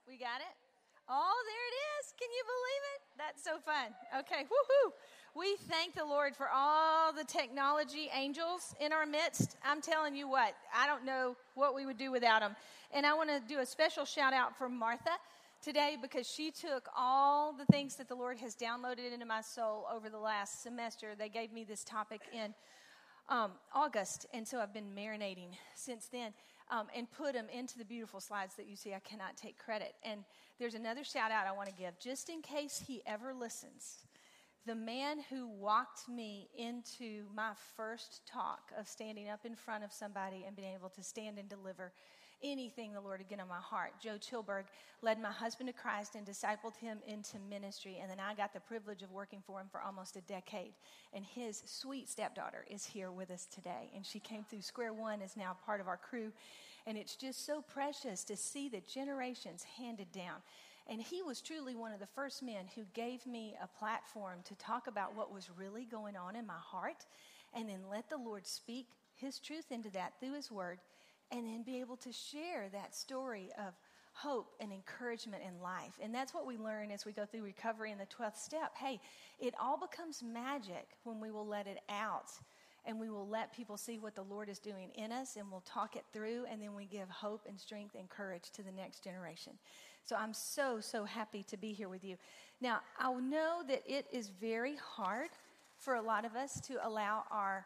We got it? Oh, there it is. Can you believe it? That's so fun. Okay, woohoo. We thank the Lord for all the technology angels in our midst. I'm telling you what, I don't know what we would do without them. And I want to do a special shout out for Martha today because she took all the things that the Lord has downloaded into my soul over the last semester. They gave me this topic in August, and so I've been marinating since then. And put them into the beautiful slides that you see. I cannot take credit. And there's another shout out I want to give, just in case he ever listens. The man who walked me into my first talk of standing up in front of somebody and being able to stand and deliver anything the Lord had given on my heart. Joe Chilberg led my husband to Christ and discipled him into ministry. And then I got the privilege of working for him for almost a decade. And his sweet stepdaughter is here with us today. And she came through square one, is now part of our crew. And it's just so precious to see the generations handed down. And he was truly one of the first men who gave me a platform to talk about what was really going on in my heart. And then let the Lord speak his truth into that through his word. And then be able to share that story of hope and encouragement in life. And that's what we learn as we go through recovery in the 12th step. Hey, it all becomes magic when we will let it out. And we will let people see what the Lord is doing in us. And we'll talk it through. And then we give hope and strength and courage to the next generation. So I'm so, so happy to be here with you. Now, I know that it is very hard for a lot of us to allow our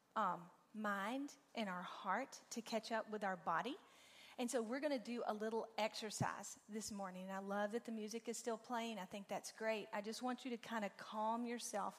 mind and our heart to catch up with our body. And so we're going to do a little exercise this morning. And I love that the music is still playing. I think that's great. I just want you to kind of calm yourself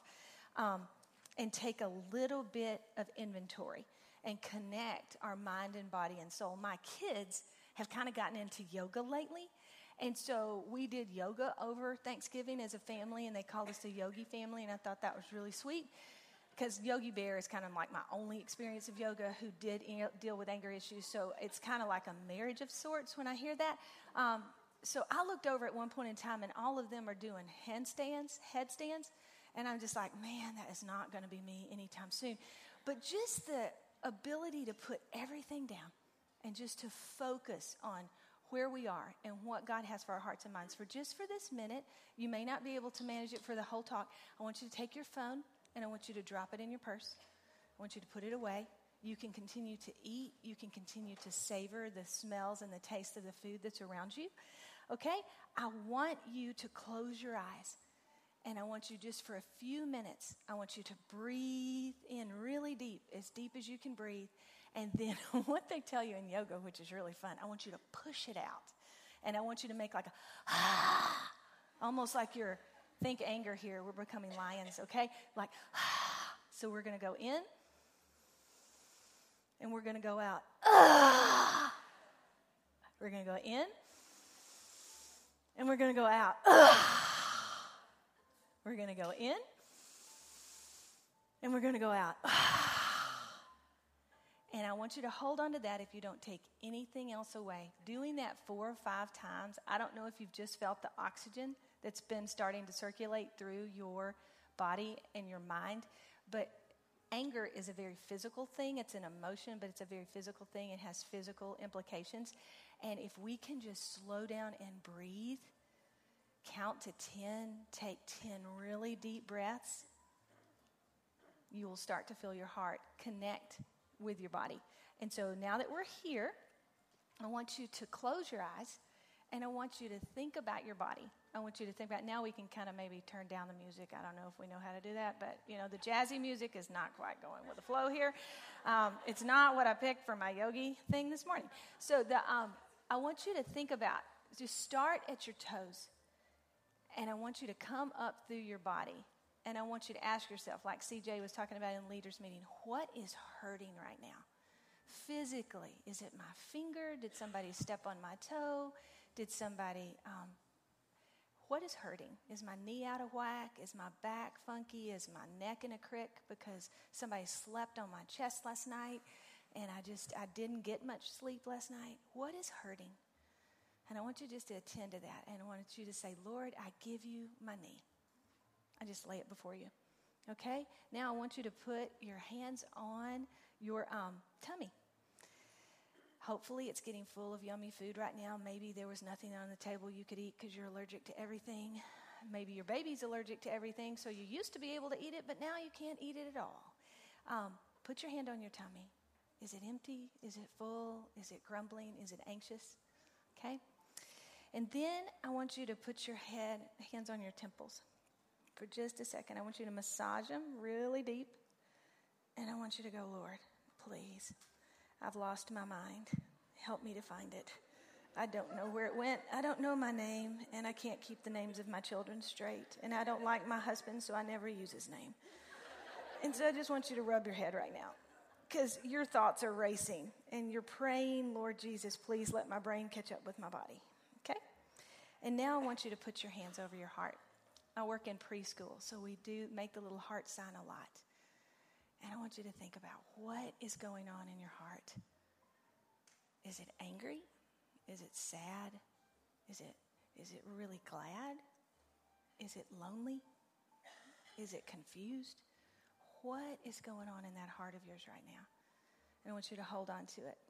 and take a little bit of inventory and connect our mind and body and soul. My kids have kind of gotten into yoga lately. And so we did yoga over Thanksgiving as a family, and they called us the Yogi family, and I thought that was really sweet. Because Yogi Bear is kind of like my only experience of yoga who did deal with anger issues. So it's kind of like a marriage of sorts when I hear that. So I looked over at one point in time, and all of them are doing headstands. And I'm just like, man, that is not going to be me anytime soon. But just the ability to put everything down and just to focus on where we are and what God has for our hearts and minds. For this minute, you may not be able to manage it for the whole talk. I want you to take your phone. And I want you to drop it in your purse. I want you to put it away. You can continue to eat. You can continue to savor the smells and the taste of the food that's around you. Okay? I want you to close your eyes. And I want you just for a few minutes, I want you to breathe in really deep as you can breathe. And then what they tell you in yoga, which is really fun, I want you to push it out. And I want you to make like a, almost like you're, think anger here. We're becoming lions, okay? Like, so we're going to go in, and we're going to go out. We're going to go in, and we're going to go out. We're going to go in, and we're going to go out. And I want you to hold on to that if you don't take anything else away. Doing that 4 or 5 times, I don't know if you've just felt the oxygen that's been starting to circulate through your body and your mind. But anger is a very physical thing. It's an emotion, but it's a very physical thing. It has physical implications. And if we can just slow down and breathe, count to 10, take 10 really deep breaths, you will start to feel your heart connect with your body. And so now that we're here, I want you to close your eyes, and I want you to think about your body. I want you to think about, now we can kind of maybe turn down the music. I don't know if we know how to do that, but, the jazzy music is not quite going with the flow here. It's not what I picked for my yogi thing this morning. So I want you to think about, just start at your toes, and I want you to come up through your body, and I want you to ask yourself, like CJ was talking about in leaders meeting, what is hurting right now? Physically, is it my finger? Did somebody step on my toe? Did somebody... what is hurting? Is my knee out of whack? Is my back funky? Is my neck in a crick because somebody slept on my chest last night and I didn't get much sleep last night? What is hurting? And I want you just to attend to that. And I want you to say, Lord, I give you my knee. I just lay it before you. Okay? Now I want you to put your hands on your tummy. Hopefully it's getting full of yummy food right now. Maybe there was nothing on the table you could eat because you're allergic to everything. Maybe your baby's allergic to everything, so you used to be able to eat it, but now you can't eat it at all. Put your hand on your tummy. Is it empty? Is it full? Is it grumbling? Is it anxious? Okay? And then I want you to put your hands on your temples for just a second. I want you to massage them really deep. And I want you to go, Lord, please, I've lost my mind. Help me to find it. I don't know where it went. I don't know my name, and I can't keep the names of my children straight. And I don't like my husband, so I never use his name. And so I just want you to rub your head right now, because your thoughts are racing, and you're praying, Lord Jesus, please let my brain catch up with my body. Okay? And now I want you to put your hands over your heart. I work in preschool, so we do make the little heart sign a lot. And I want you to think about what is going on in your heart. Is it angry? Is it sad? Is it really glad? Is it lonely? Is it confused? What is going on in that heart of yours right now? And I want you to hold on to it.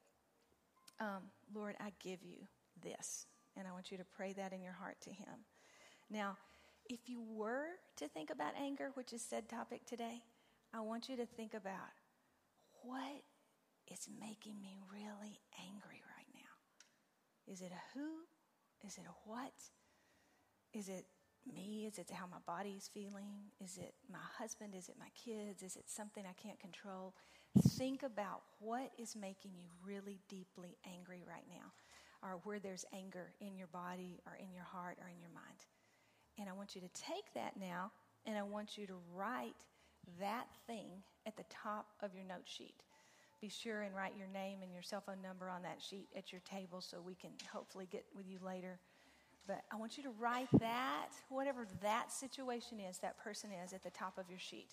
Lord, I give you this. And I want you to pray that in your heart to him. Now, if you were to think about anger, which is said topic today, I want you to think about what is making me really angry right now. Is it a who? Is it a what? Is it me? Is it how my body's feeling? Is it my husband? Is it my kids? Is it something I can't control? Think about what is making you really deeply angry right now, or where there's anger in your body or in your heart or in your mind. And I want you to take that now, and I want you to write that thing at the top of your note sheet. Be sure and write your name and your cell phone number on that sheet at your table so we can hopefully get with you later. But I want you to write that, whatever that situation is, that person is, at the top of your sheet.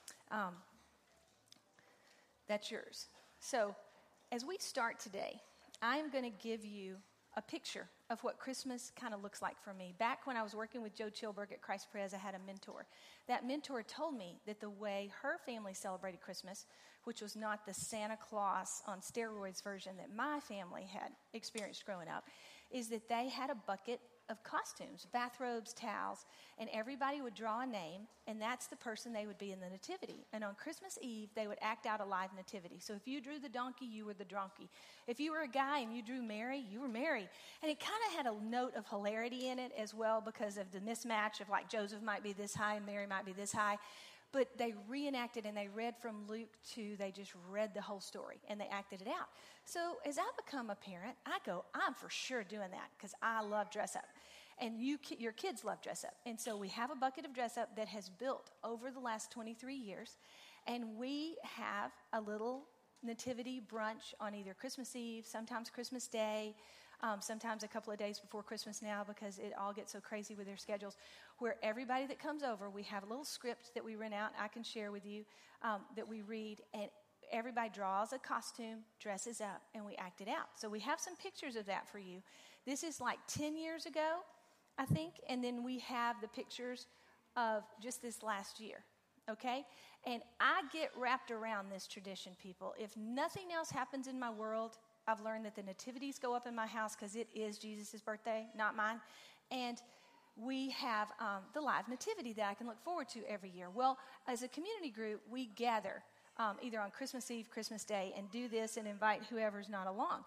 That's yours. So as we start today, I'm going to give you a picture of what Christmas kind of looks like for me. Back when I was working with Joe Chilberg at Christ Pres, I had a mentor. That mentor told me that the way her family celebrated Christmas, which was not the Santa Claus on steroids version that my family had experienced growing up, is that they had a bucket of costumes, bathrobes, towels, and everybody would draw a name, and that's the person they would be in the nativity. And on Christmas Eve, they would act out a live nativity. So if you drew the donkey, you were the donkey. If you were a guy and you drew Mary, you were Mary. And it kind of had a note of hilarity in it as well because of the mismatch of like Joseph might be this high and Mary might be this high. But they reenacted and they read from Luke 2. They just read the whole story and they acted it out. So as I become a parent, I go, I'm for sure doing that because I love dress up. And your kids love dress up. And so we have a bucket of dress up that has built over the last 23 years. And we have a little nativity brunch on either Christmas Eve, sometimes Christmas Day, sometimes a couple of days before Christmas now because it all gets so crazy with their schedules, where everybody that comes over, we have a little script that we rent out, I can share with you, that we read, and everybody draws a costume, dresses up, and we act it out. So we have some pictures of that for you. This is like 10 years ago, I think, and then we have the pictures of just this last year, okay? And I get wrapped around this tradition, people. If nothing else happens in my world, I've learned that the nativities go up in my house because it is Jesus' birthday, not mine. And we have the live nativity that I can look forward to every year. Well, as a community group, we gather either on Christmas Eve, Christmas Day, and do this and invite whoever is along.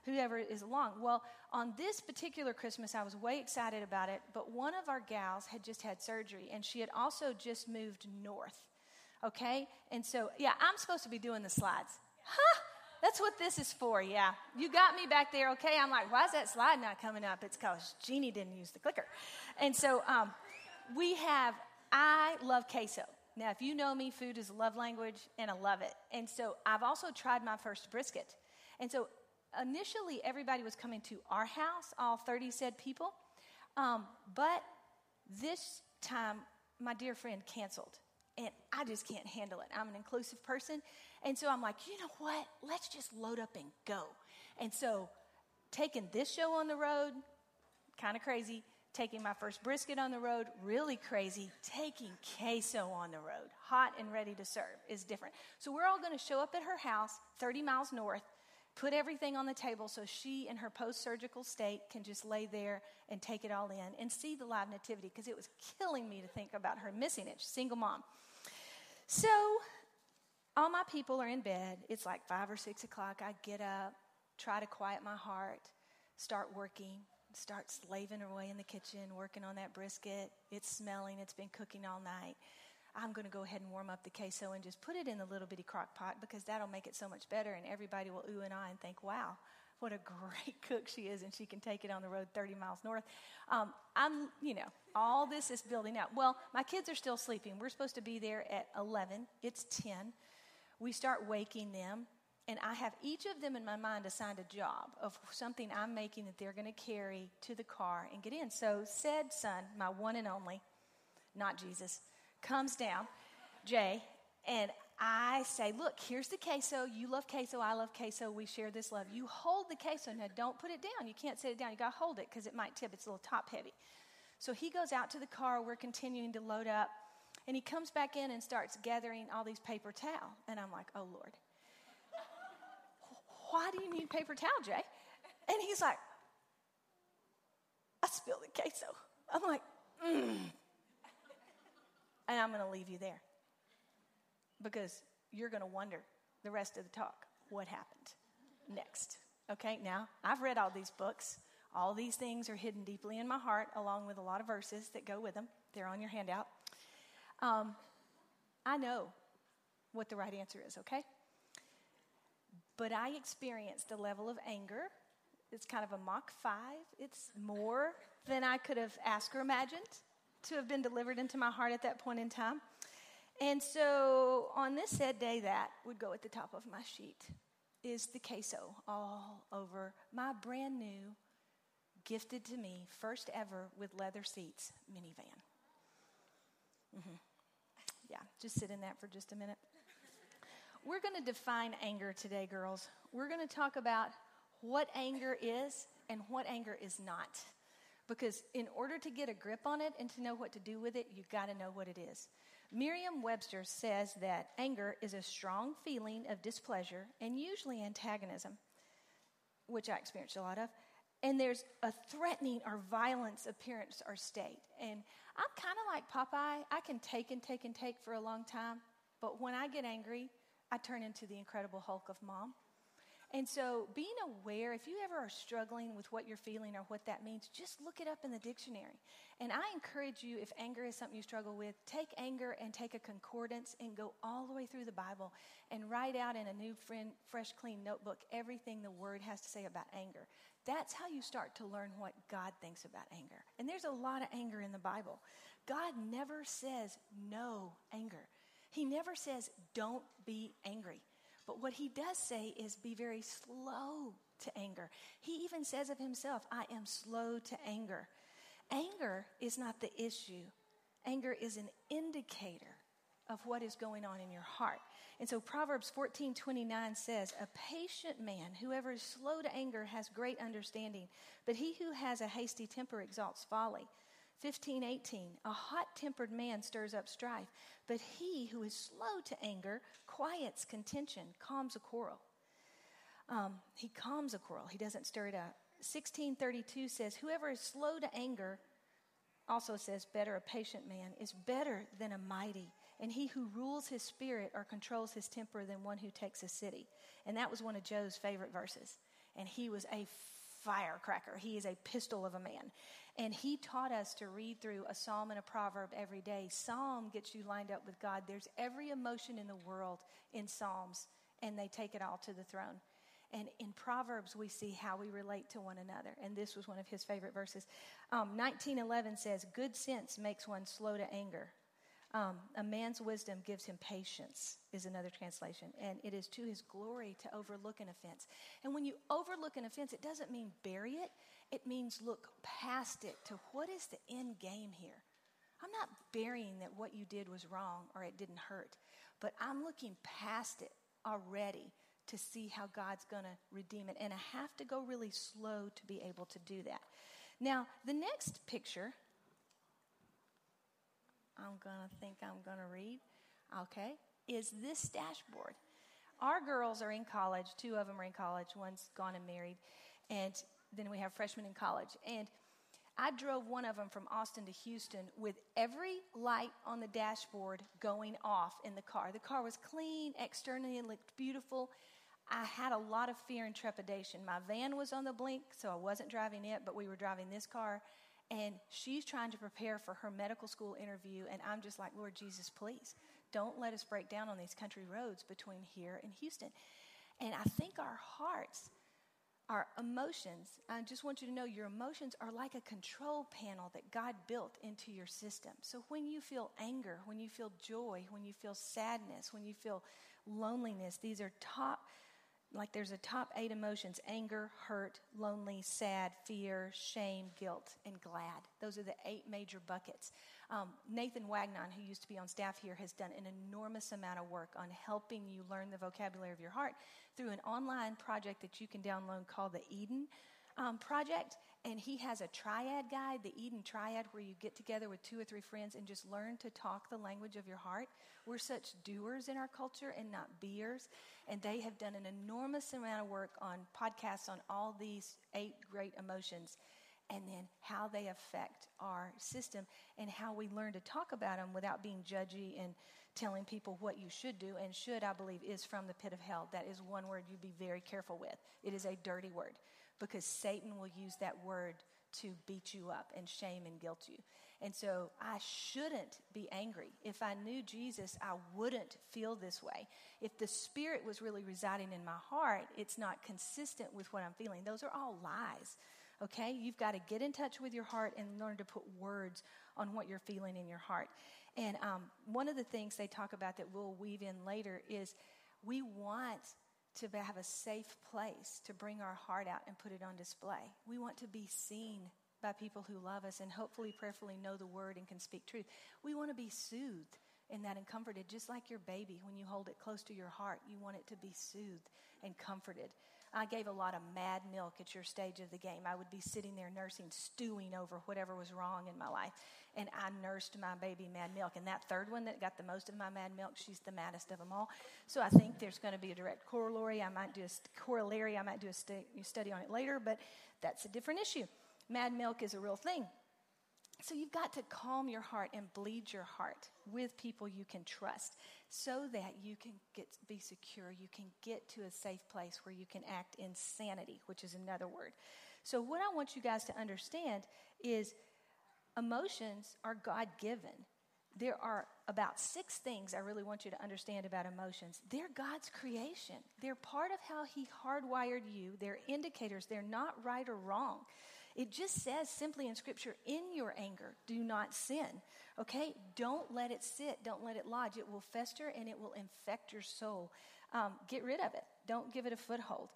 Well, on this particular Christmas, I was way excited about it, but one of our gals had just had surgery, and she had also just moved north, okay? And so, yeah, I'm supposed to be doing the slides. Huh? That's what this is for, yeah. You got me back there, okay? I'm like, why is that slide not coming up? It's because Jeannie didn't use the clicker. And so I love queso. Now, if you know me, food is a love language, and I love it. And so I've also tried my first brisket. And so initially, everybody was coming to our house, all 30 said people. But this time, my dear friend canceled. And I just can't handle it. I'm an inclusive person. And so I'm like, you know what? Let's just load up and go. And so taking this show on the road, kind of crazy. Taking my first brisket on the road, really crazy. Taking queso on the road, hot and ready to serve, is different. So we're all going to show up at her house, 30 miles north, put everything on the table so she in her post-surgical state can just lay there and take it all in and see the live nativity, because it was killing me to think about her missing it. She's a single mom. So all my people are in bed. It's like 5 or 6 o'clock. I get up, try to quiet my heart, start working, start slaving away in the kitchen, working on that brisket. It's smelling. It's been cooking all night. I'm going to go ahead and warm up the queso and just put it in the little bitty crock pot, because that'll make it so much better, and everybody will ooh and ah and think, wow, what a great cook she is, and she can take it on the road 30 miles north. All this is building up. Well, my kids are still sleeping. We're supposed to be there at 11. It's 10. We start waking them, and I have each of them in my mind assigned a job of something I'm making that they're going to carry to the car and get in. So said son, my one and only, not Jesus, comes down, Jay, and I say, look, here's the queso. You love queso. I love queso. We share this love. You hold the queso. Now, don't put it down. You can't set it down. You got to hold it because it might tip. It's a little top heavy. So he goes out to the car. We're continuing to load up, and he comes back in and starts gathering all these paper towel. And I'm like, oh, Lord. Why do you need paper towel, Jay? And he's like, I spilled the queso. I'm like, And I'm going to leave you there, because you're going to wonder the rest of the talk what happened next. Okay, now, I've read all these books. All these things are hidden deeply in my heart, along with a lot of verses that go with them. They're on your handout. I know what the right answer is, okay? But I experienced a level of anger. It's kind of a Mach 5. It's more than I could have asked or imagined to have been delivered into my heart at that point in time. And so on this said day, that would go at the top of my sheet is the queso all over my brand new, gifted to me, first ever with leather seats minivan. Yeah, just sit in that for just a minute. We're going to define anger today, girls. We're going to talk about what anger is and what anger is not. Because in order to get a grip on it and to know what to do with it, you've got to know what it is. Merriam-Webster says that anger is a strong feeling of displeasure and usually antagonism, which I experienced a lot of. And there's a threatening or violence appearance or state. And I'm kind of like Popeye. I can take and take and take for a long time. But when I get angry, I turn into the Incredible Hulk of Mom. And so being aware, if you ever are struggling with what you're feeling or what that means, just look it up in the dictionary. And I encourage you, if anger is something you struggle with, take anger and take a concordance and go all the way through the Bible and write out in a new, fresh, clean notebook everything the Word has to say about anger. That's how you start to learn what God thinks about anger. And there's a lot of anger in the Bible. God never says no anger. He never says don't be angry. But what he does say is be very slow to anger. He even says of himself, I am slow to anger. Anger is not the issue. Anger is an indicator of what is going on in your heart. And so Proverbs 14:29 says, a patient man, whoever is slow to anger, has great understanding. But he who has a hasty temper exalts folly. 15:18, a hot-tempered man stirs up strife, but he who is slow to anger quiets contention, calms a quarrel. He calms a quarrel. He doesn't stir it up. 16:32 says, whoever is slow to anger, also says, better a patient man is better than a mighty, and he who rules his spirit or controls his temper than one who takes a city. And that was one of Joe's favorite verses. And he was a firecracker. He is a pistol of a man. And he taught us to read through a psalm and a proverb every day. Psalm gets you lined up with God. There's every emotion in the world in Psalms, and they take it all to the throne. And in Proverbs, we see how we relate to one another. And this was one of his favorite verses. 19:11 says, good sense makes one slow to anger. A man's wisdom gives him patience is another translation. And it is to his glory to overlook an offense. And when you overlook an offense, it doesn't mean bury it. It means look past it to what is the end game here. I'm not burying that what you did was wrong or it didn't hurt. But I'm looking past it already to see how God's going to redeem it. And I have to go really slow to be able to do that. Now, the next picture, I'm going to read, okay, is this dashboard. our girls are in college. 2 of them are in college. One's gone and married. And then we have freshmen in college. And I drove one of them from Austin to Houston with every light on the dashboard going off in the car. The car was clean, externally it looked beautiful. I had a lot of fear and trepidation. My van was on the blink, so I wasn't driving it, but we were driving this car. And she's trying to prepare for her medical school interview. And I'm just like, Lord Jesus, please, don't let us break down on these country roads between here and Houston. And I think our hearts, our emotions, I just want you to know your emotions are like a control panel that God built into your system. So when you feel anger, when you feel joy, when you feel sadness, when you feel loneliness, these are there's a top 8 emotions: anger, hurt, lonely, sad, fear, shame, guilt, and glad. Those are the 8 major buckets. Nathan Wagnon, who used to be on staff here, has done an enormous amount of work on helping you learn the vocabulary of your heart through an online project that you can download called the Eden Project. And he has a triad guide, the Eden Triad, where you get together with 2 or 3 friends and just learn to talk the language of your heart. We're such doers in our culture and not beers. And they have done an enormous amount of work on podcasts on all these 8 great emotions, and then how they affect our system and how we learn to talk about them without being judgy and telling people what you should do. And should, I believe, is from the pit of hell. That is one word you be very careful with. It is a dirty word because Satan will use that word to beat you up and shame and guilt you. And so I shouldn't be angry. If I knew Jesus, I wouldn't feel this way. If the Spirit was really residing in my heart, it's not consistent with what I'm feeling. Those are all lies, okay? You've got to get in touch with your heart and learn to put words on what you're feeling in your heart. And one of the things they talk about that we'll weave in later is we want to have a safe place to bring our heart out and put it on display. We want to be seen by people who love us and hopefully, prayerfully know the word and can speak truth. We want to be soothed in that and comforted, just like your baby. When you hold it close to your heart, you want it to be soothed and comforted. I gave a lot of mad milk at your stage of the game. I would be sitting there nursing, stewing over whatever was wrong in my life. And I nursed my baby mad milk. And that third one that got the most of my mad milk, she's the maddest of them all. So I think there's going to be a direct corollary. I might do a study on it later, but that's a different issue. Mad milk is a real thing. So you've got to calm your heart and bleed your heart with people you can trust so that you can be secure. You can get to a safe place where you can act in sanity, which is another word. So what I want you guys to understand is emotions are God-given. There are about 6 things I really want you to understand about emotions. They're God's creation. They're part of how he hardwired you. They're indicators. They're not right or wrong. It just says simply in Scripture, in your anger, do not sin, okay? Don't let it sit. Don't let it lodge. It will fester and it will infect your soul. Get rid of it. Don't give it a foothold.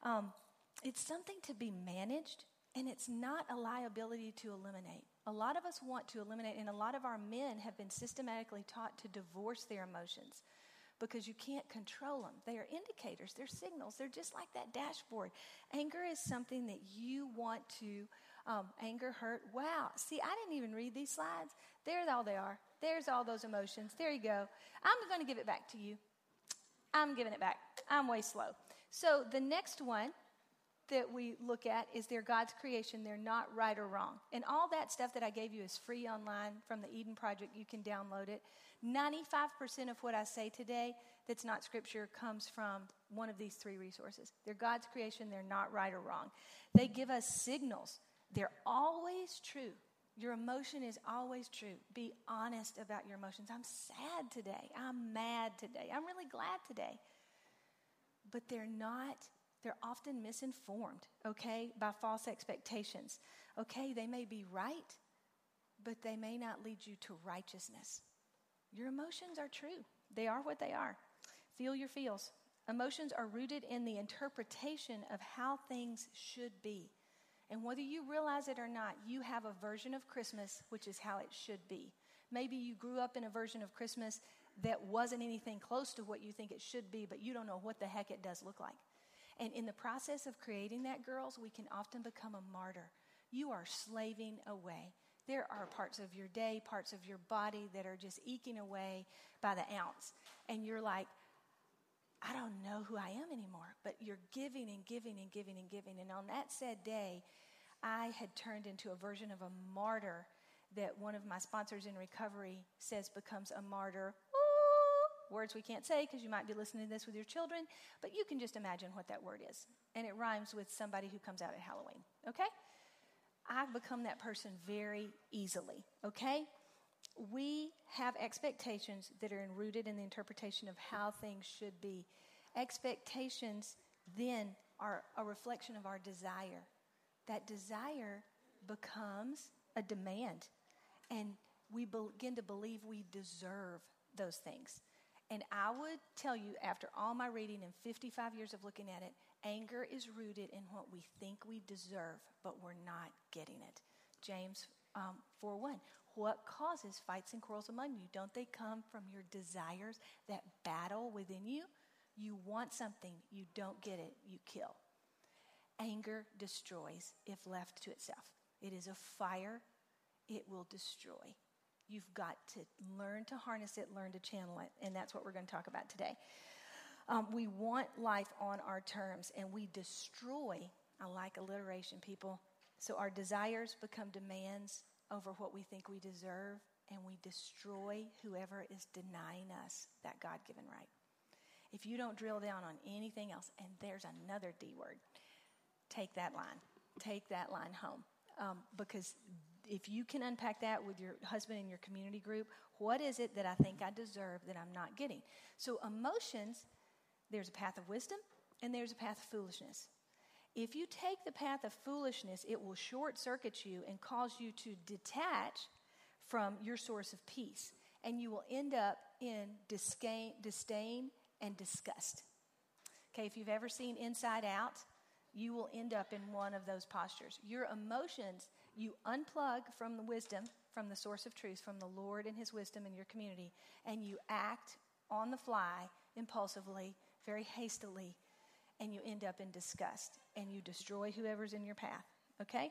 It's something to be managed, and it's not a liability to eliminate. A lot of us want to eliminate, and a lot of our men have been systematically taught to divorce their emotions because you can't control them. They are indicators. They're signals. They're just like that dashboard. Anger is something that you want to, anger, hurt. Wow. See, I didn't even read these slides. There's all they are. There's all those emotions. There you go. I'm going to give it back to you. I'm giving it back. I'm way slow. So the next one that we look at is they're God's creation. They're not right or wrong. And all that stuff that I gave you is free online from the Eden Project. You can download it. 95% of what I say today that's not Scripture comes from one of these 3 resources. They're God's creation. They're not right or wrong. They give us signals. They're always true. Your emotion is always true. Be honest about your emotions. I'm sad today. I'm mad today. I'm really glad today. But they're often misinformed, okay, by false expectations. Okay, they may be right, but they may not lead you to righteousness. Your emotions are true. They are what they are. Feel your feels. Emotions are rooted in the interpretation of how things should be. And whether you realize it or not, you have a version of Christmas, which is how it should be. Maybe you grew up in a version of Christmas that wasn't anything close to what you think it should be, but you don't know what the heck it does look like. And in the process of creating that, girls, we can often become a martyr. You are slaving away. There are parts of your day, parts of your body that are just eking away by the ounce. And you're like, I don't know who I am anymore. But you're giving and giving and giving and giving. And on that said day, I had turned into a version of a martyr that one of my sponsors in recovery says becomes a martyr. Ooh, words we can't say because you might be listening to this with your children, but you can just imagine what that word is. And it rhymes with somebody who comes out at Halloween, okay? I've become that person very easily, okay? We have expectations that are rooted in the interpretation of how things should be. Expectations then are a reflection of our desire. That desire becomes a demand, and we begin to believe we deserve those things. And I would tell you, after all my reading and 55 years of looking at it, anger is rooted in what we think we deserve, but we're not getting it. James 4:1. What causes fights and quarrels among you? Don't they come from your desires that battle within you? You want something, you don't get it, you kill. Anger destroys if left to itself. It is a fire, it will destroy. You've got to learn to harness it, learn to channel it, and that's what we're going to talk about today. We want life on our terms, and we destroy. I like alliteration, people. So our desires become demands over what we think we deserve, and we destroy whoever is denying us that God-given right. If you don't drill down on anything else, and there's another D word, take that line home. Because if you can unpack that with your husband in your community group, what is it that I think I deserve that I'm not getting? So emotions, there's a path of wisdom and there's a path of foolishness. If you take the path of foolishness, it will short circuit you and cause you to detach from your source of peace. And you will end up in disdain and disgust. Okay, if you've ever seen Inside Out, you will end up in one of those postures. Your emotions, you unplug from the wisdom, from the source of truth, from the Lord and his wisdom in your community, and you act on the fly, impulsively, very hastily, and you end up in disgust, and you destroy whoever's in your path, okay?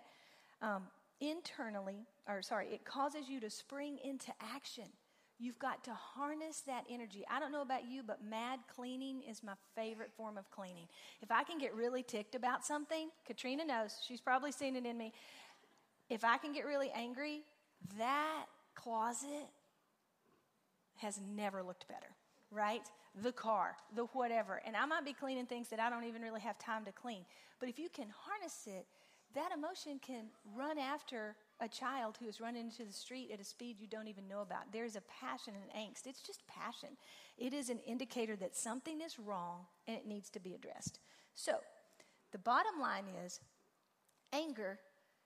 It causes you to spring into action. You've got to harness that energy. I don't know about you, but mad cleaning is my favorite form of cleaning. If I can get really ticked about something, Katrina knows, she's probably seen it in me. If I can get really angry, that closet has never looked better, right? The car, the whatever. And I might be cleaning things that I don't even really have time to clean. But if you can harness it, that emotion can run after a child who is running into the street at a speed you don't even know about. There's a passion and angst. It's just passion. It is an indicator that something is wrong and it needs to be addressed. So the bottom line is anger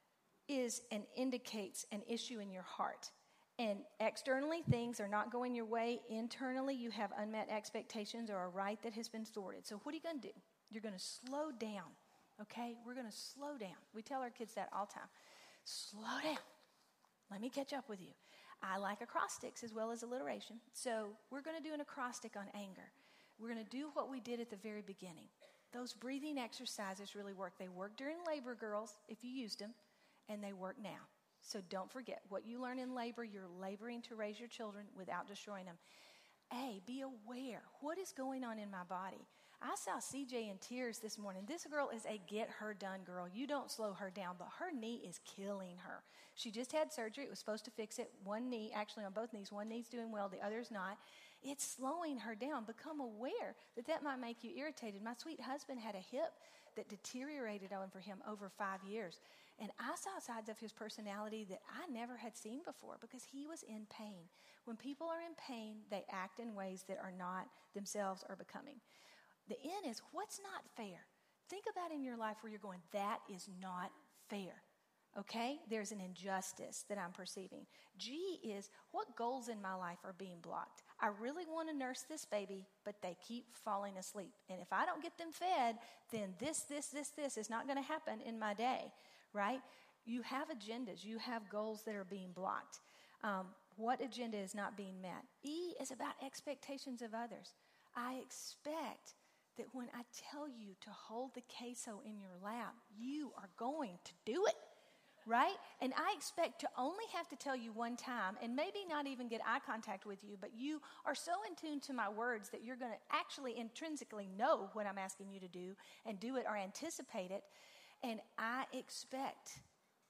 is and indicates an issue in your heart. And externally, things are not going your way. Internally, you have unmet expectations or a right that has been thwarted. So what are you going to do? You're going to slow down, okay? We're going to slow down. We tell our kids that all the time. Slow down. Let me catch up with you. I like acrostics as well as alliteration. So we're going to do an acrostic on anger. We're going to do what we did at the very beginning. Those breathing exercises really work. They work during labor, girls, if you used them, and they work now. So don't forget, what you learn in labor, you're laboring to raise your children without destroying them. A, be aware. What is going on in my body? I saw CJ in tears this morning. This girl is a get her done girl. You don't slow her down, but her knee is killing her. She just had surgery. It was supposed to fix it. One knee, actually on both knees, one knee's doing well, the other's not. It's slowing her down. Become aware that might make you irritated. My sweet husband had a hip that deteriorated on for him over 5 years. And I saw sides of his personality that I never had seen before because he was in pain. When people are in pain, they act in ways that are not themselves or becoming. The N is what's not fair. Think about in your life where you're going, that is not fair. Okay? There's an injustice that I'm perceiving. G is what goals in my life are being blocked. I really want to nurse this baby, but they keep falling asleep. And if I don't get them fed, then this is not going to happen in my day. Right? You have agendas. You have goals that are being blocked. What agenda is not being met? E is about expectations of others. I expect that when I tell you to hold the queso in your lap, you are going to do it. right? And I expect to only have to tell you one time and maybe not even get eye contact with you, but you are so in tune to my words that you're going to actually intrinsically know what I'm asking you to do and do it or anticipate it. And I expect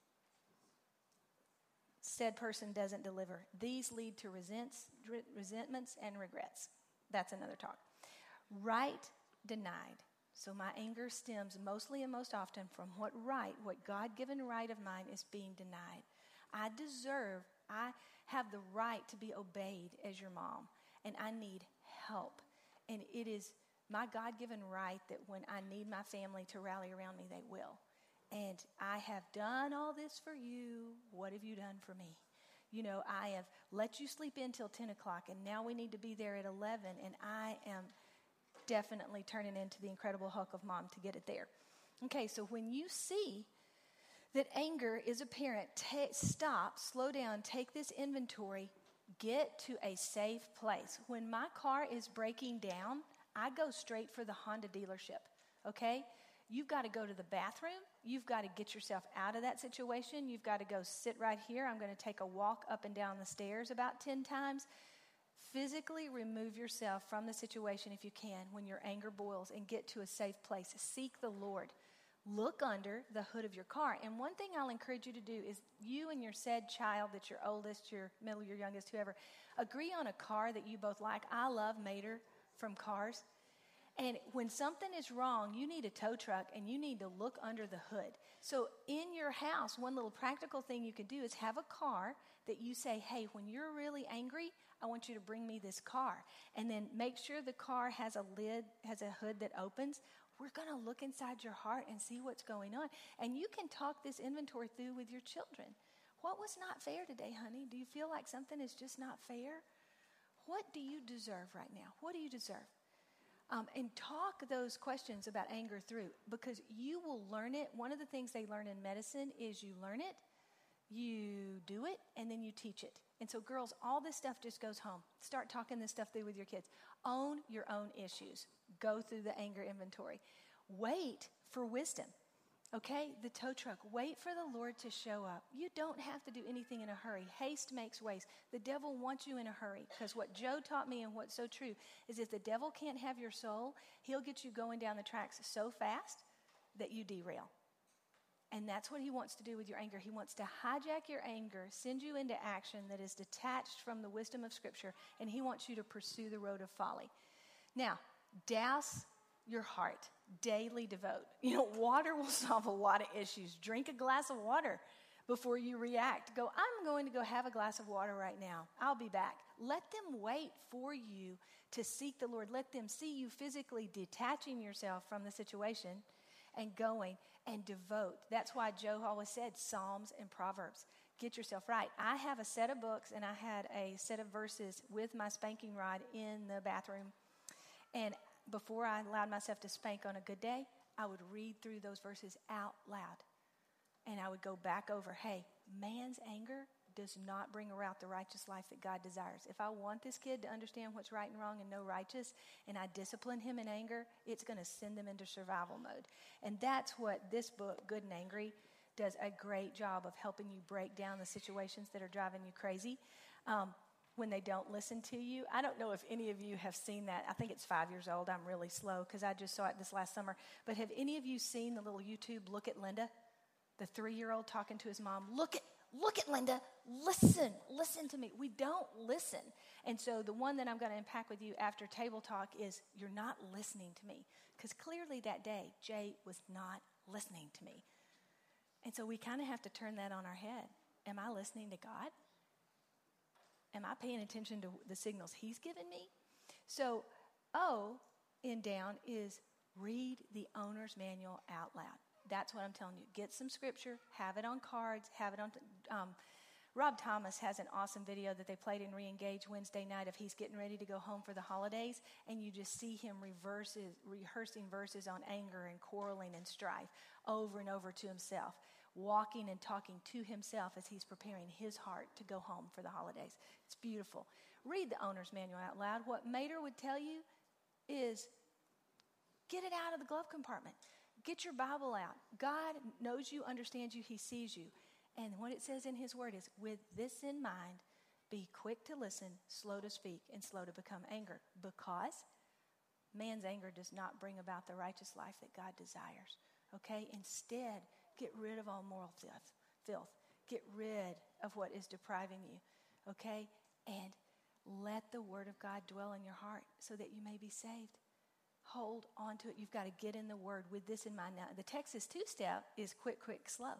said person doesn't deliver. These lead to resentments and regrets. That's another talk. Right denied. So my anger stems mostly and most often from what God-given right of mine is being denied. I have the right to be obeyed as your mom, and I need help. And it is my God-given right that when I need my family to rally around me, they will. And I have done all this for you. What have you done for me? You know, I have let you sleep in till 10 o'clock, and now we need to be there at 11, and I am definitely turning into the Incredible Hulk of mom to get it there. Okay, so when you see that anger is apparent, stop, slow down, take this inventory, get to a safe place. When my car is breaking down, I go straight for the Honda dealership, okay? You've got to go to the bathroom. You've got to get yourself out of that situation. You've got to go sit right here. I'm going to take a walk up and down the stairs about 10 times. Physically remove yourself from the situation if you can when your anger boils and get to a safe place. Seek the Lord. Look under the hood of your car. And one thing I'll encourage you to do is you and your said child, that's your oldest, your middle, your youngest, whoever, agree on a car that you both like. I love Mater from Cars. And when something is wrong, you need a tow truck and you need to look under the hood. So in your house, one little practical thing you can do is have a car that you say, hey, when you're really angry, I want you to bring me this car. And then make sure the car has a lid, has a hood that opens. We're going to look inside your heart and see what's going on. And you can talk this inventory through with your children. What was not fair today, honey? Do you feel like something is just not fair? What do you deserve right now? What do you deserve? And talk those questions about anger through, because you will learn it. One of the things they learn in medicine is you learn it, you do it, and then you teach it. And so girls, all this stuff just goes home. Start talking this stuff through with your kids. Own your own issues. Go through the anger inventory. Wait for wisdom. Okay, the tow truck. Wait for the Lord to show up. You don't have to do anything in a hurry. Haste makes waste. The devil wants you in a hurry, because what Joe taught me and what's so true is if the devil can't have your soul, he'll get you going down the tracks so fast that you derail. And that's what he wants to do with your anger. He wants to hijack your anger, send you into action that is detached from the wisdom of Scripture, and he wants you to pursue the road of folly. Now, douse your heart. Daily devote. You know, water will solve a lot of issues. Drink a glass of water before you react. Go, I'm going to go have a glass of water right now. I'll be back. Let them wait for you to seek the Lord. Let them see you physically detaching yourself from the situation and going and devote. That's why Joe always said Psalms and Proverbs. Get yourself right. I have a set of books and I had a set of verses with my spanking rod in the bathroom. And before I allowed myself to spank on a good day, I would read through those verses out loud. And I would go back over, hey, man's anger does not bring about the righteous life that God desires. If I want this kid to understand what's right and wrong and know righteous, and I discipline him in anger, it's going to send them into survival mode. And that's what this book, Good and Angry, does a great job of helping you break down the situations that are driving you crazy. When they don't listen to you. I don't know if any of you have seen that. I think it's 5 years old. I'm really slow because I just saw it this last summer. But have any of you seen the little YouTube Look at Linda? The 3-year-old talking to his mom. Look at Linda. Listen to me. We don't listen. And so the one that I'm going to unpack with you after table talk is you're not listening to me. Because clearly that day, Jay was not listening to me. And so we kind of have to turn that on our head. Am I listening to God? Am I paying attention to the signals he's given me? So, O in down is read the owner's manual out loud. That's what I'm telling you. Get some scripture, have it on cards, have it on. Rob Thomas has an awesome video that they played in Reengage Wednesday night of he's getting ready to go home for the holidays, and you just see him rehearsing verses on anger and quarreling and strife over and over to himself, walking and talking to himself as he's preparing his heart to go home for the holidays. It's beautiful. Read the owner's manual out loud. What Mater would tell you is get it out of the glove compartment. Get your Bible out. God knows you, understands you, he sees you. And what it says in his word is, with this in mind, be quick to listen, slow to speak, and slow to become angry. Because man's anger does not bring about the righteous life that God desires. Okay? Instead, get rid of all moral filth. Get rid of what is depriving you. Okay? And let the word of God dwell in your heart so that you may be saved. Hold on to it. You've got to get in the word with this in mind. Now, the Texas two-step is quick, quick, slow.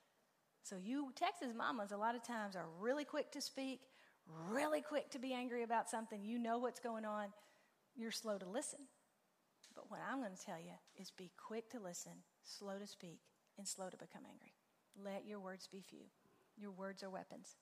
So you Texas mamas a lot of times are really quick to speak, really quick to be angry about something. You know what's going on. You're slow to listen. But what I'm going to tell you is be quick to listen, slow to speak, and slow to become angry. Let your words be few. Your words are weapons.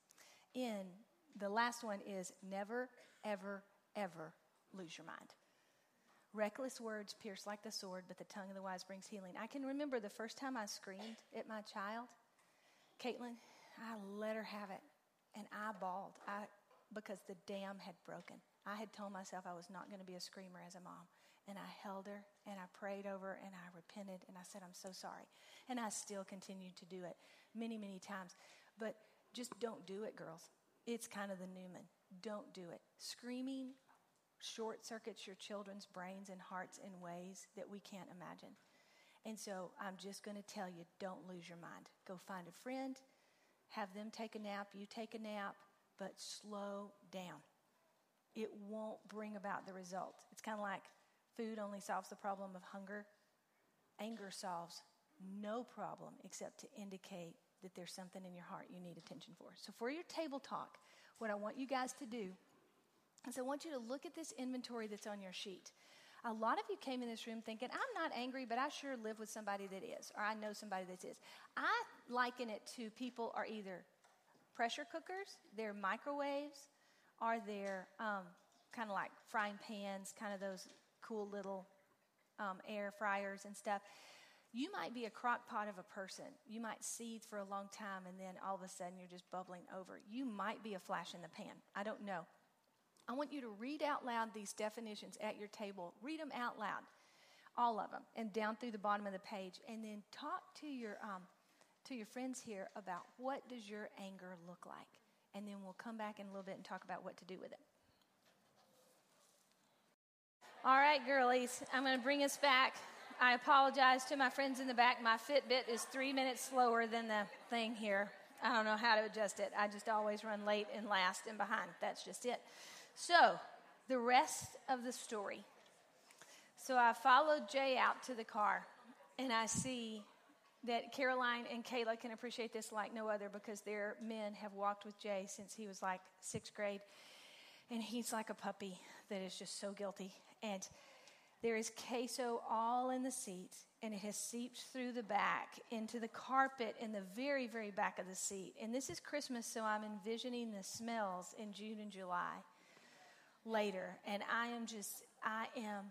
The last one is never, ever, ever lose your mind. Reckless words pierce like the sword, but the tongue of the wise brings healing. I can remember the first time I screamed at my child, Caitlin, I let her have it, and I bawled because the dam had broken. I had told myself I was not going to be a screamer as a mom, and I held her, and I prayed over her, and I repented, and I said, I'm so sorry. And I still continue to do it many, many times. But just don't do it, girls. It's kind of the Newman. Don't do it. Screaming short circuits your children's brains and hearts in ways that we can't imagine. And so I'm just going to tell you, don't lose your mind. Go find a friend, have them take a nap, you take a nap, but slow down. It won't bring about the result. It's kind of like food only solves the problem of hunger. Anger solves no problem except to indicate that there's something in your heart you need attention for. So for your table talk, what I want you guys to do is I want you to look at this inventory that's on your sheet. A lot of you came in this room thinking, I'm not angry, but I sure live with somebody that is, or I know somebody that is. I liken it to people are either pressure cookers, they're microwaves, or they're kind of like frying pans, kind of those cool little air fryers and stuff. You might be a crock pot of a person. You might seethe for a long time, and then all of a sudden you're just bubbling over. You might be a flash in the pan. I don't know. I want you to read out loud these definitions at your table. Read them out loud, all of them, and down through the bottom of the page. And then talk to your friends here about what does your anger look like. And then we'll come back in a little bit and talk about what to do with it. All right, girlies, I'm going to bring us back. I apologize to my friends in the back. My Fitbit is 3 minutes slower than the thing here. I don't know how to adjust it. I just always run late and last and behind. That's just it. So, the rest of the story. So I followed Jay out to the car, and I see that Caroline and Kayla can appreciate this like no other because their men have walked with Jay since he was like 6th grade, and he's like a puppy that is just so guilty. And there is queso all in the seat, and it has seeped through the back into the carpet in the very, very back of the seat. And this is Christmas, so I'm envisioning the smells in June and July later. And I am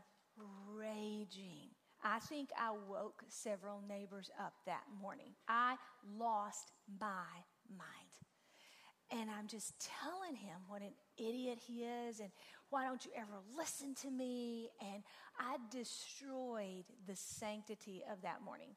raging. I think I woke several neighbors up that morning. I lost my mind. And I'm just telling him what an idiot he is and why don't you ever listen to me? And I destroyed the sanctity of that morning.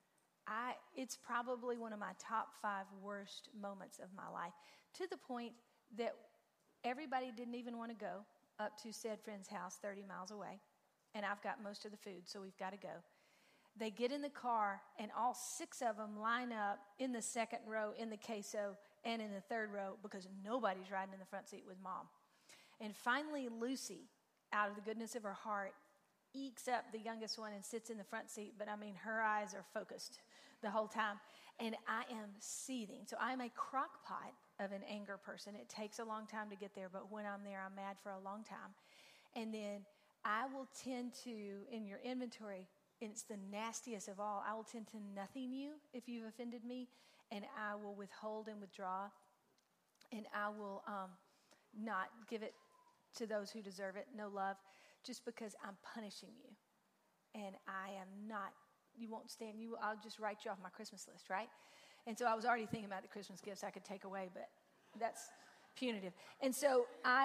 It's probably one of my top 5 worst moments of my life, to the point that everybody didn't even want to go up to said friend's house 30 miles away. And I've got most of the food, so we've got to go. They get in the car, and all 6 of them line up in the 2nd row in the queso and in the 3rd row because nobody's riding in the front seat with Mom. And finally, Lucy, out of the goodness of her heart, ekes up the youngest one and sits in the front seat. But, I mean, her eyes are focused the whole time. And I am seething. So I'm a crock pot of an anger person. It takes a long time to get there, but when I'm there, I'm mad for a long time. And then I will tend to, in your inventory, and it's the nastiest of all, I will tend to nothing you if you've offended me, and I will withhold and withdraw, and I will not give it to those who deserve it, no love, just because I'm punishing you. And I am not, you won't stand, I'll just write you off my Christmas list, right? And so I was already thinking about the Christmas gifts I could take away, but that's punitive. And so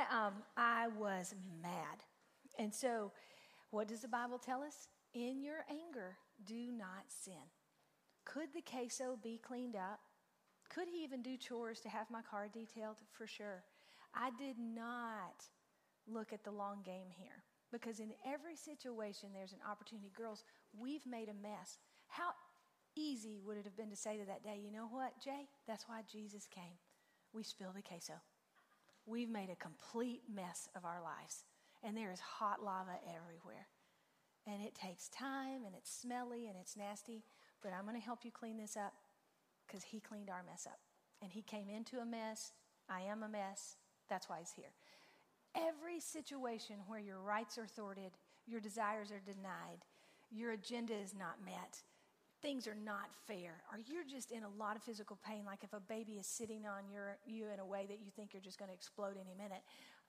I was mad. And so what does the Bible tell us? In your anger, do not sin. Could the queso be cleaned up? Could he even do chores to have my car detailed? For sure. I did not look at the long game here, because in every situation there's an opportunity. Girls, we've made a mess. How easy would it have been to say to that day, you know what, Jay? That's why Jesus came. We spilled the queso. We've made a complete mess of our lives, and there is hot lava everywhere. And it takes time, and it's smelly, and it's nasty, but I'm going to help you clean this up, because he cleaned our mess up. And he came into a mess. I am a mess. That's why he's here. Every situation where your rights are thwarted, your desires are denied, your agenda is not met, things are not fair, or you're just in a lot of physical pain, like if a baby is sitting on you in a way that you think you're just going to explode any minute,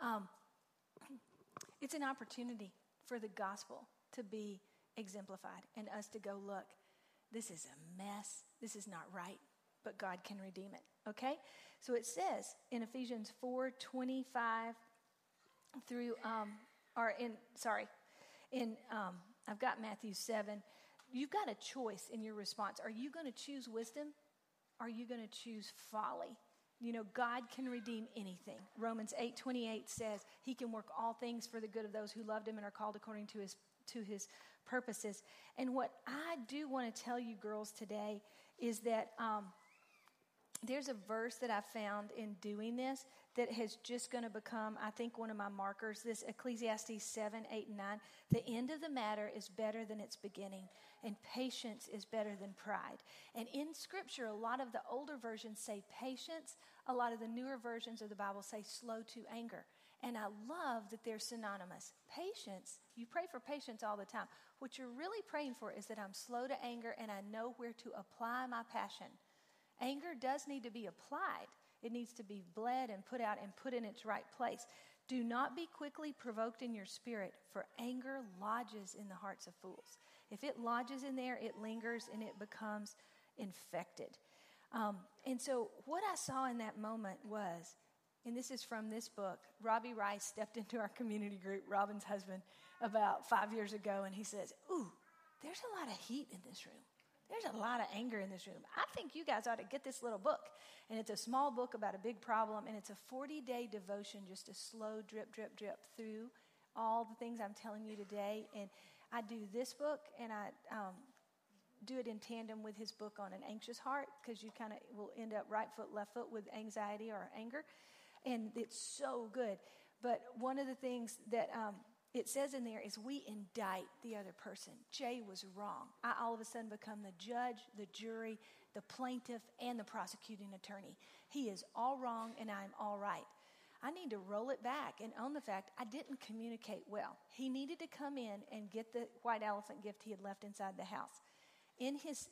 it's an opportunity for the gospel to be exemplified and us to go, look, this is a mess. This is not right, but God can redeem it. Okay? So it says in Ephesians 4:25 through, I've got Matthew 7. You've got a choice in your response. Are you going to choose wisdom? Are you going to choose folly? You know, God can redeem anything. Romans 8:28 says he can work all things for the good of those who loved him and are called according to his purposes. And what I do want to tell you girls today is that there's a verse that I found in doing this that has just going to become, I think, one of my markers. This Ecclesiastes 7:8 and 9. The end of the matter is better than its beginning, and patience is better than pride. And in Scripture, a lot of the older versions say patience. A lot of the newer versions of the Bible say slow to anger. And I love that they're synonymous. Patience, you pray for patience all the time. What you're really praying for is that I'm slow to anger and I know where to apply my passion. Anger does need to be applied. It needs to be bled and put out and put in its right place. Do not be quickly provoked in your spirit, for anger lodges in the hearts of fools. If it lodges in there, it lingers and it becomes infected. And so what I saw in that moment was, and this is from this book, Robbie Rice stepped into our community group, Robin's husband, about 5 years ago, and he says, ooh, there's a lot of heat in this room. There's a lot of anger in this room. I think you guys ought to get this little book. And it's a small book about a big problem, and it's a 40-day devotion, just a slow drip, drip, drip through all the things I'm telling you today. And I do this book, and I do it in tandem with his book on an anxious heart, because you kind of will end up right foot, left foot with anxiety or anger. And it's so good. But one of the things that it says in there is we indict the other person. Jay was wrong. I all of a sudden become the judge, the jury, the plaintiff, and the prosecuting attorney. He is all wrong and I'm all right. I need to roll it back and own the fact I didn't communicate well. He needed to come in and get the white elephant gift he had left inside the house. In his,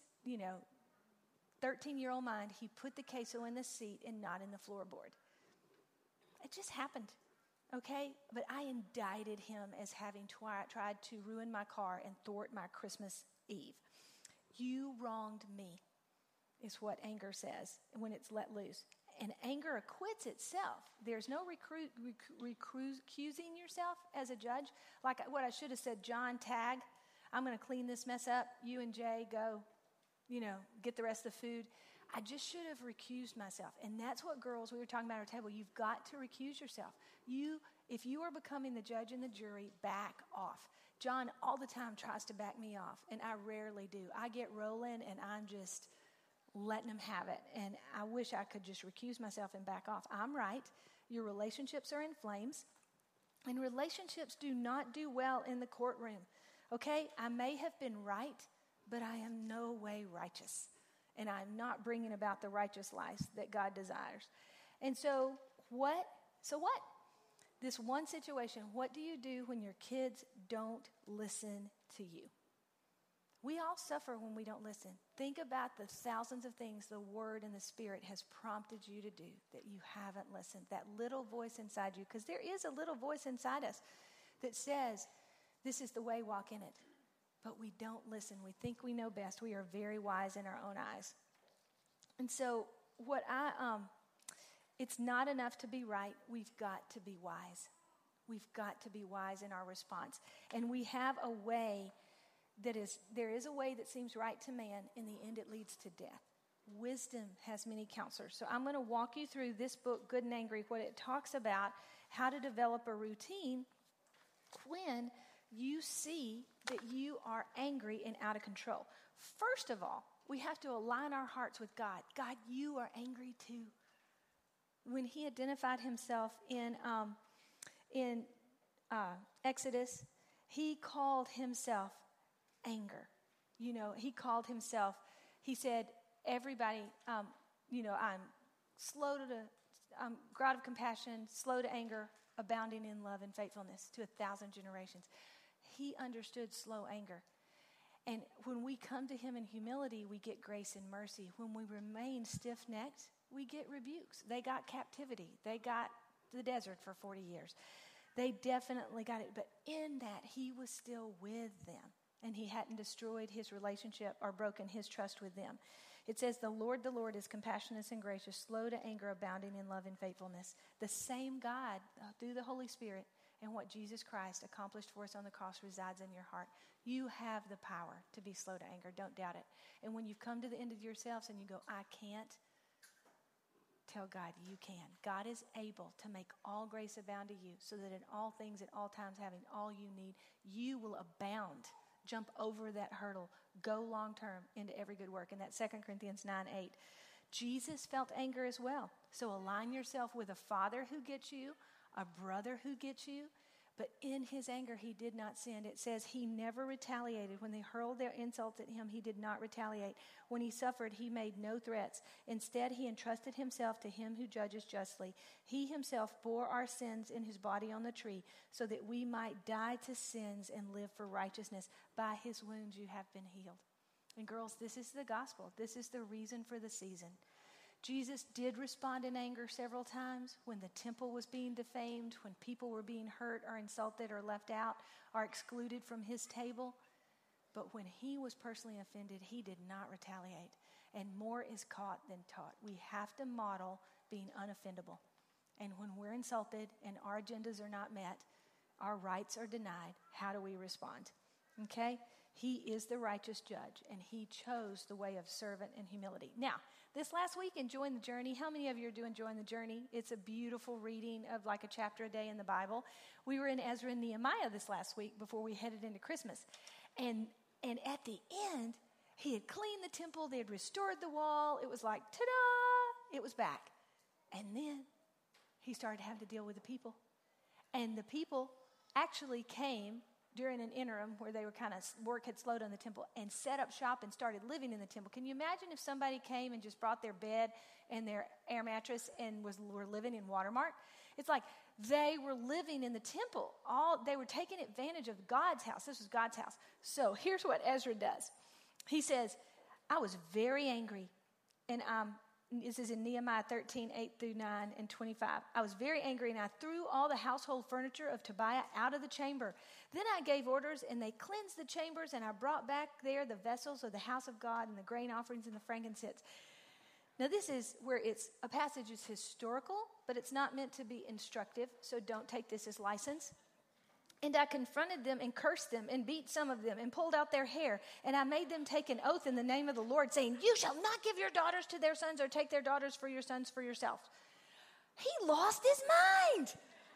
13-year-old mind, he put the queso in the seat and not in the floorboard. It just happened. Okay, but I indicted him as having tried to ruin my car and thwart my Christmas Eve. You wronged me, is what anger says when it's let loose. And anger acquits itself. There's no recusing yourself as a judge. Like what I should have said, John, tag, I'm going to clean this mess up. You and Jay go, get the rest of the food. I just should have recused myself. And that's what girls, we were talking about at our table, you've got to recuse yourself. If you are becoming the judge and the jury, back off. John all the time tries to back me off, and I rarely do. I get rolling, and I'm just letting him have it. And I wish I could just recuse myself and back off. I'm right. Your relationships are in flames, and relationships do not do well in the courtroom. Okay? I may have been right, but I am no way righteous. And I'm not bringing about the righteous lives that God desires. And so what? This one situation, what do you do when your kids don't listen to you? We all suffer when we don't listen. Think about the thousands of things the Word and the Spirit has prompted you to do that you haven't listened. That little voice inside you, because there is a little voice inside us that says, this is the way, walk in it. But we don't listen. We think we know best. We are very wise in our own eyes. And so it's not enough to be right. We've got to be wise. We've got to be wise in our response. And we have a way there is a way that seems right to man. In the end, it leads to death. wisdom has many counselors. So I'm going to walk you through this book, Good and Angry, what it talks about, how to develop a routine when you see that you are angry and out of control. First of all, we have to align our hearts with God. God, you are angry too. When he identified himself in Exodus, he called himself anger. He called himself, he said, everybody, I'm God of compassion, slow to anger, abounding in love and faithfulness to 1,000 generations. He understood slow anger. And when we come to him in humility, we get grace and mercy. When we remain stiff-necked, we get rebukes. They got captivity. They got the desert for 40 years. They definitely got it. But in that, he was still with them. And he hadn't destroyed his relationship or broken his trust with them. It says, the Lord is compassionate and gracious, slow to anger, abounding in love and faithfulness. The same God, through the Holy Spirit, and what Jesus Christ accomplished for us on the cross resides in your heart. You have the power to be slow to anger. Don't doubt it. And when you've come to the end of yourselves and you go, I can't, tell God you can. God is able to make all grace abound to you so that in all things, at all times, having all you need, you will abound. Jump over that hurdle. Go long term into every good work. And that's 2 Corinthians 9:8. Jesus felt anger as well. So align yourself with a father who gets you, a brother who gets you. But in his anger, he did not sin. It says he never retaliated. When they hurled their insults at him, he did not retaliate. When he suffered, he made no threats. Instead, he entrusted himself to him who judges justly. He himself bore our sins in his body on the tree so that we might die to sins and live for righteousness. By his wounds you have been healed. And girls, this is the gospel. This is the reason for the season. Jesus did respond in anger several times when the temple was being defamed, when people were being hurt or insulted or left out or excluded from his table. But when he was personally offended, he did not retaliate. And more is caught than taught. We have to model being unoffendable. And when we're insulted and our agendas are not met, our rights are denied, how do we respond? Okay? He is the righteous judge, and he chose the way of servant and humility. Now, this last week in Join the Journey, how many of you are doing Join the Journey? It's a beautiful reading of like a chapter a day in the Bible. We were in Ezra and Nehemiah this last week before we headed into Christmas. And at the end, he had cleaned the temple. They had restored the wall. It was like, ta-da! It was back. And then he started having to deal with the people. And the people actually came during an interim where they were work had slowed on the temple and set up shop and started living in the temple. Can you imagine if somebody came and just brought their bed and their air mattress and were living in Watermark? It's like they were living in the temple. They were taking advantage of God's house. This was God's house. So here's what Ezra does. He says, I was very angry. And this is in Nehemiah 13, 8 through 9 and 25. I was very angry, and I threw all the household furniture of Tobiah out of the chamber. Then I gave orders, and they cleansed the chambers, and I brought back there the vessels of the house of God and the grain offerings and the frankincense. Now, this is where a passage is historical, but it's not meant to be instructive, so don't take this as license. And I confronted them and cursed them and beat some of them and pulled out their hair. And I made them take an oath in the name of the Lord, saying, you shall not give your daughters to their sons or take their daughters for your sons for yourself. He lost his mind.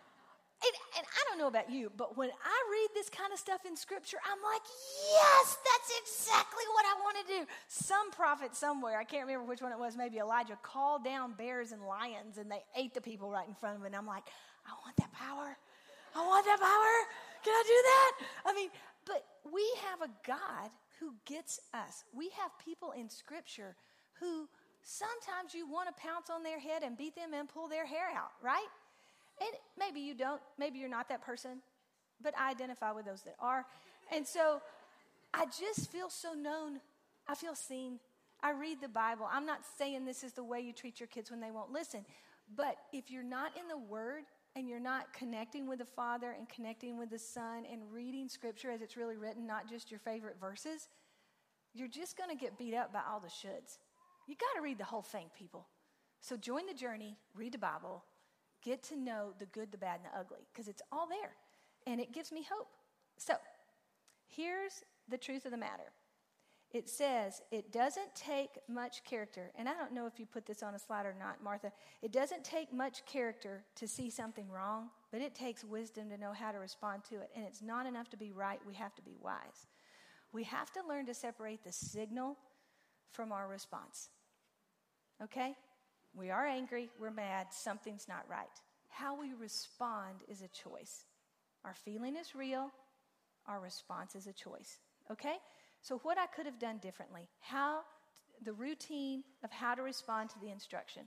And I don't know about you, but when I read this kind of stuff in Scripture, I'm like, yes, that's exactly what I want to do. Some prophet somewhere, I can't remember which one it was, maybe Elijah, called down bears and lions, and they ate the people right in front of him. And I'm like, I want that power. I want that power. Can I do that? But we have a God who gets us. We have people in Scripture who sometimes you want to pounce on their head and beat them and pull their hair out, right? And maybe you don't. Maybe you're not that person. But I identify with those that are. And so I just feel so known. I feel seen. I read the Bible. I'm not saying this is the way you treat your kids when they won't listen. But if you're not in the Word, and you're not connecting with the Father and connecting with the Son and reading Scripture as it's really written, not just your favorite verses, you're just going to get beat up by all the shoulds. You got to read the whole thing, people. So join the journey, read the Bible, get to know the good, the bad, and the ugly, because it's all there, and it gives me hope. So here's the truth of the matter. It says, it doesn't take much character, and I don't know if you put this on a slide or not, Martha. It doesn't take much character to see something wrong, but it takes wisdom to know how to respond to it. And it's not enough to be right. We have to be wise. We have to learn to separate the signal from our response. Okay? We are angry. We're mad. Something's not right. How we respond is a choice. Our feeling is real. Our response is a choice. Okay? So what I could have done differently. The routine of how to respond to the instruction.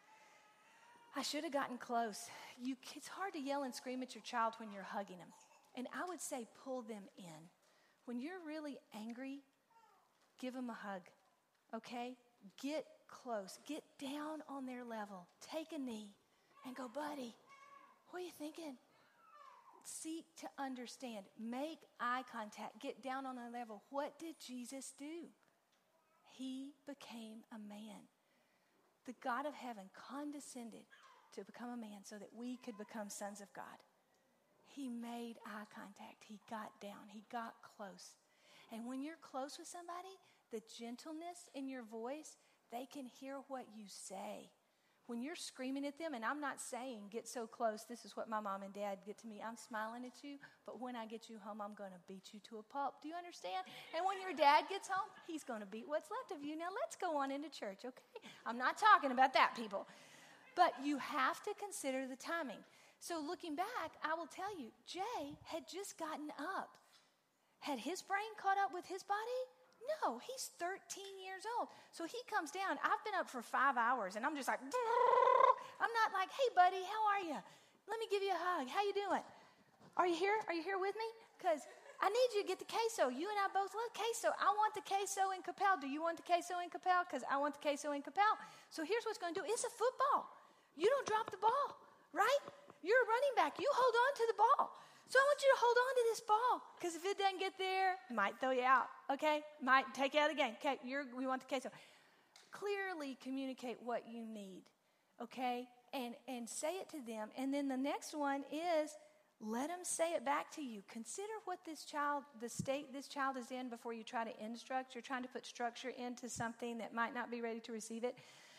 I should have gotten close. It's hard to yell and scream at your child when you're hugging them. And I would say pull them in. When you're really angry, give them a hug. Okay? Get close. Get down on their level. Take a knee and go, buddy, what are you thinking? Seek to understand. Make eye contact. Get down on their level. What did Jesus do? He became a man. The God of heaven condescended to become a man so that we could become sons of God. He made eye contact. He got down. He got close. And when you're close with somebody, the gentleness in your voice, they can hear what you say. When you're screaming at them, and I'm not saying get so close, this is what my mom and dad get to me. I'm smiling at you, but when I get you home, I'm going to beat you to a pulp. Do you understand? And when your dad gets home, he's going to beat what's left of you. Now let's go on into church, okay? I'm not talking about that, people. But you have to consider the timing. So looking back, I will tell you, Jay had just gotten up. Had his brain caught up with his body? No, he's 13 years old. So he comes down. I've been up for 5 hours, and I'm just like, I'm not like, hey, buddy, how are you? Let me give you a hug. How you doing? Are you here? Are you here with me? Because I need you to get the queso. You and I both love queso. I want the queso in Capel. Do you want the queso in Capel? Because I want the queso in Capel. So here's what's going to do. It's a football. You don't drop the ball, right? You're a running back. You hold on to the ball. So I want you to hold on to this ball, because if it doesn't get there, might throw you out, okay? Might take you out of the game. Okay, we want the queso. Clearly communicate what you need, okay? And say it to them. And then the next one is let them say it back to you. Consider what the state this child is in before you try to instruct. You're trying to put structure into something that might not be ready to receive it.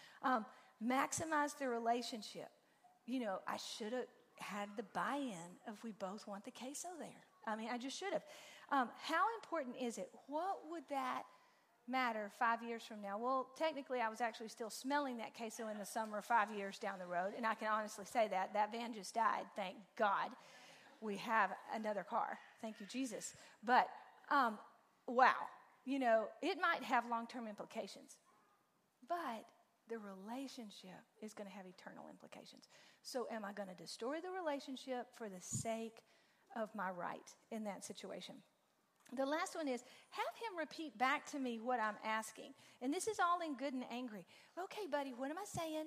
Maximize the relationship. You know, I should have had the buy-in if we both want the queso there. I mean, I just should have. How important is it? What would that matter 5 years from now? Well, technically, I was actually still smelling that queso in the summer 5 years down the road, and I can honestly say that. That van just died, thank God. We have another car. Thank you, Jesus. But, wow. You know, it might have long-term implications, but the relationship is going to have eternal implications. So am I going to destroy the relationship for the sake of my right in that situation? The last one is have him repeat back to me what I'm asking. And this is all in good and angry. Okay, buddy, what am I saying?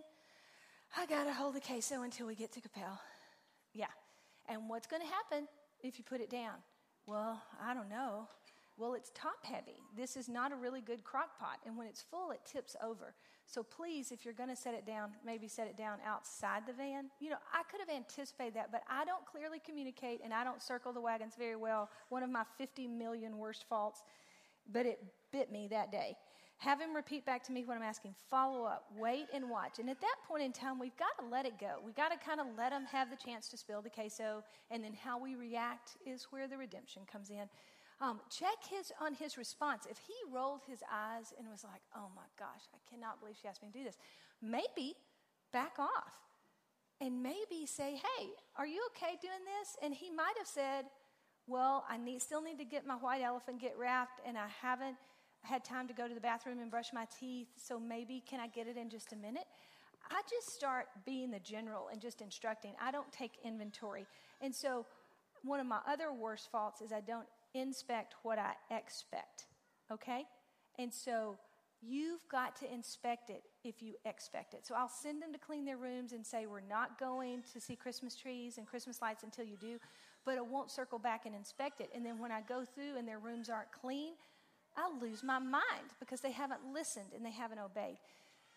I got to hold the queso until we get to Capel. Yeah. And what's going to happen if you put it down? Well, I don't know. Well, it's top heavy. This is not a really good crock pot. And when it's full, it tips over. So please, if you're going to set it down, maybe set it down outside the van. You know, I could have anticipated that, but I don't clearly communicate and I don't circle the wagons very well. One of my 50 million worst faults, but it bit me that day. Have him repeat back to me what I'm asking. Follow up, wait and watch. And at that point in time, we've got to let it go. We've got to kind of let him have the chance to spill the queso, and then how we react is where the redemption comes in. Check on his response. If he rolled his eyes and was like, oh my gosh, I cannot believe she asked me to do this, maybe back off and maybe say, hey, are you okay doing this? And he might have said, well, I still need to get my white elephant get wrapped, and I haven't had time to go to the bathroom and brush my teeth, so maybe can I get it in just a minute? I just start being the general and just instructing. I don't take inventory. And so one of my other worst faults is I don't inspect what I expect, okay? And so you've got to inspect it if you expect it. So I'll send them to clean their rooms and say, we're not going to see Christmas trees and Christmas lights until you do, but I won't circle back and inspect it. And then when I go through and their rooms aren't clean, I'll lose my mind because they haven't listened and they haven't obeyed.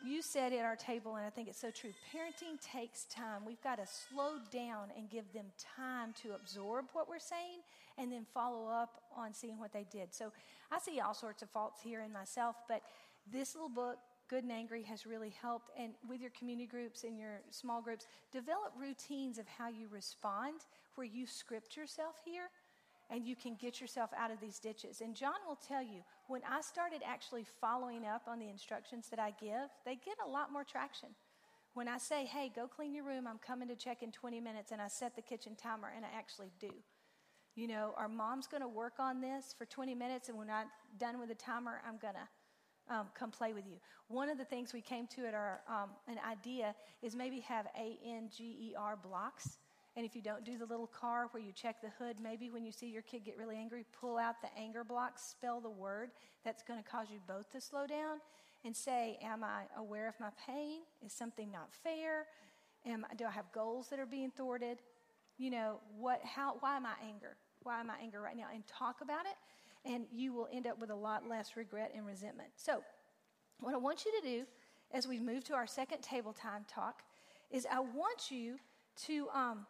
you said at our table, and I think it's so true, parenting takes time. We've got to slow down and give them time to absorb what we're saying and then follow up on seeing what they did. So I see all sorts of faults here in myself, but this little book, Good and Angry, has really helped. And with your community groups and your small groups, develop routines of how you respond where you script yourself here and you can get yourself out of these ditches. And John will tell you, when I started actually following up on the instructions that I give, they get a lot more traction. When I say, hey, go clean your room, I'm coming to check in 20 minutes, and I set the kitchen timer, and I actually do. You know, our mom's going to work on this for 20 minutes, and when I'm done with the timer, I'm going to come play with you. One of the things we came to at our an idea is maybe have ANGER blocks. And if you don't do the little car where you check the hood, maybe when you see your kid get really angry, pull out the anger block, spell the word that's going to cause you both to slow down, and say, am I aware of my pain? Is something not fair? Do I have goals that are being thwarted? You know, why am I angry? Why am I angry right now? And talk about it, and you will end up with a lot less regret and resentment. So what I want you to do as we move to our second table time talk is I want you to...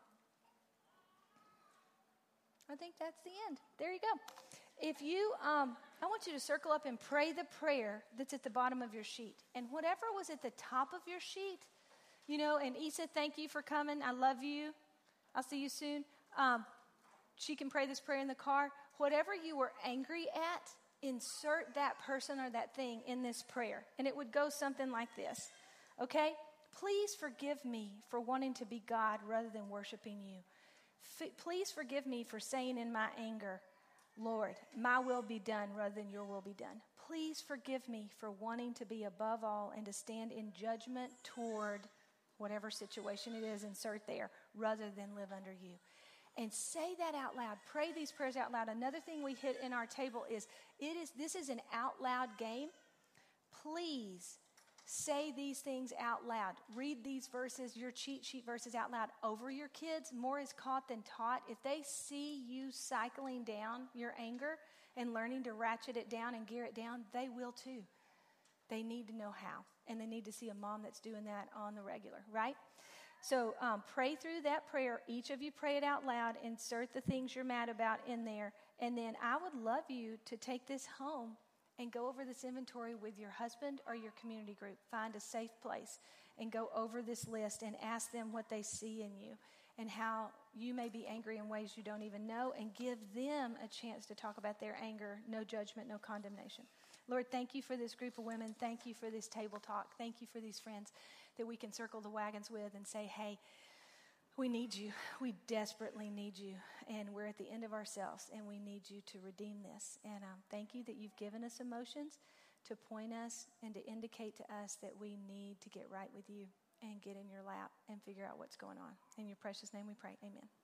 I think that's the end. There you go. If you, I want you to circle up and pray the prayer that's at the bottom of your sheet. And whatever was at the top of your sheet, you know, and Isa, thank you for coming. I love you. I'll see you soon. She can pray this prayer in the car. Whatever you were angry at, insert that person or that thing in this prayer. And it would go something like this. Okay? Please forgive me for wanting to be God rather than worshiping you. Please forgive me for saying in my anger, Lord, my will be done rather than your will be done. Please forgive me for wanting to be above all and to stand in judgment toward whatever situation it is, insert there, rather than live under you. And say that out loud. Pray these prayers out loud. Another thing we hit in our table is this is an out loud game. Please say these things out loud. Read these verses, your cheat sheet verses out loud over your kids. More is caught than taught. If they see you cycling down your anger and learning to ratchet it down and gear it down, they will too. They need to know how. And they need to see a mom that's doing that on the regular, right? So pray through that prayer. Each of you pray it out loud. Insert the things you're mad about in there. And then I would love you to take this home and go over this inventory with your husband or your community group. Find a safe place and go over this list and ask them what they see in you and how you may be angry in ways you don't even know, and give them a chance to talk about their anger. No judgment, no condemnation. Lord, thank you for this group of women. Thank you for this table talk. Thank you for these friends that we can circle the wagons with and say, hey, we need you. We desperately need you. And we're at the end of ourselves, and we need you to redeem this. And thank you that you've given us emotions to point us and to indicate to us that we need to get right with you and get in your lap and figure out what's going on. In your precious name we pray. Amen.